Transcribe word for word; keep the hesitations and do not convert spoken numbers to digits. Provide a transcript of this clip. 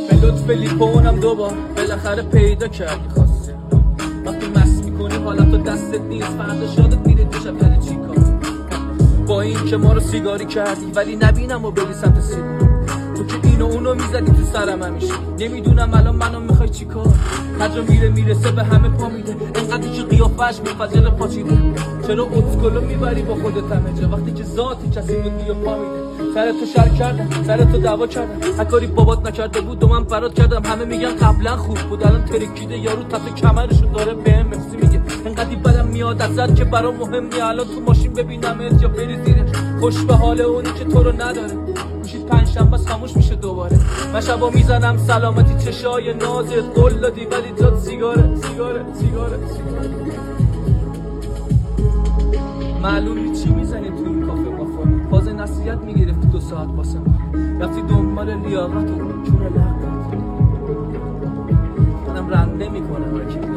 به لطف لیپونم دوبار بالاخره پیدا کردی خواسته. وقتی مست میکنی حالت تو دستت نیست، فردا شادت میره دیشب کردی چی کار. با این که ما رو سیگاری کردی ولی نبینم و بری سمت سیگار. تو که اینو اونو میزدی تو سرم همیشه، نمیدونم الان منو میخوای چی کار. هر جا میره میرسه به همه پا میده، انقدر که قیافش منفجر پاچیده. چرا اتکلو میبری با خودت همه جا وقتی که ذاتی کسی بودی و پا میده. سر تو شر کردم، سر تو دعوا کردم، هر کاری بابات نکرده بود و من فراد کردم. همه میگن قبلا خوب بود الان ترکیده، یارو تحت کمرشو داره بهم مفسی میگه. انقدی بدم میاد ازت که برام مهم نی الان تو ماشین ببینمت یا بری زیرش. خوش به حال اونی که تو رو نداره، میشید پنجشنبه خاموش میشه دوباره. من شبا میزنم سلامتی چشای نازت، قول دادی ولی جات سیگاره سیگاره سیگاره سیگاره. معلوم چی میزنی تو این کافه مافا، باز نصیحت میگرفتی دو ساعت واسه ما، رفتی دنبال لیاقت و چون لغت. منم رنده میکنم